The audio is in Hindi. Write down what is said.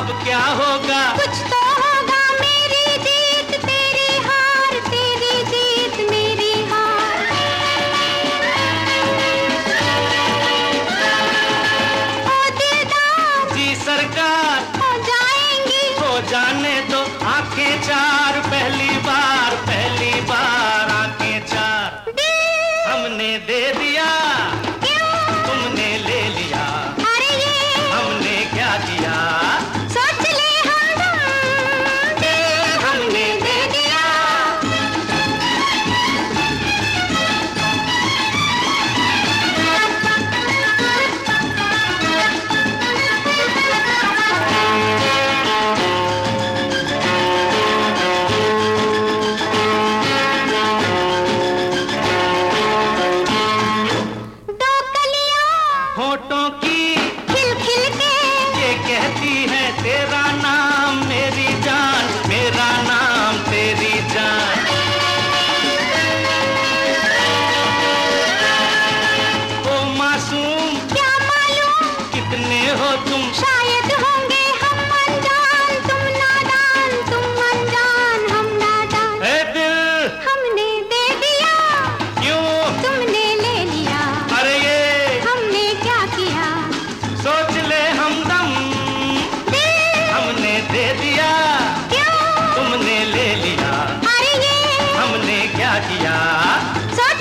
अब क्या होगा? कुछ तो होगा, मेरी जीत तेरी हार, तेरी जीत मेरी हार। ओ दिलदार जी सरकार हो जाएंगी, हो जाने दो आंखें चार, पहली बार आंखें चार। हमने दे दिया, तुमने ले लिया, अरे ये हमने क्या किया? सोच ले हमदम, दिल हमने दे दिया। दो कलियां होठों की खिल खिल के ये कहती है तेरा नाम मेरी जान, मेरा नाम तेरी जान। ओ मासूम क्या मालूम, कितने हो तुम, शायद होंगे हम अनजान, तुम नादान, तुम अनजान, हम नादान। ए दिल हमने दे दिया, क्यों? तुमने ले लिया, अरे ये हमने क्या किया? सोच ले हमदम, दिल हमने दे दिया, क्यों? तुमने ले लिया, अरे ये हमने क्या किया? सोच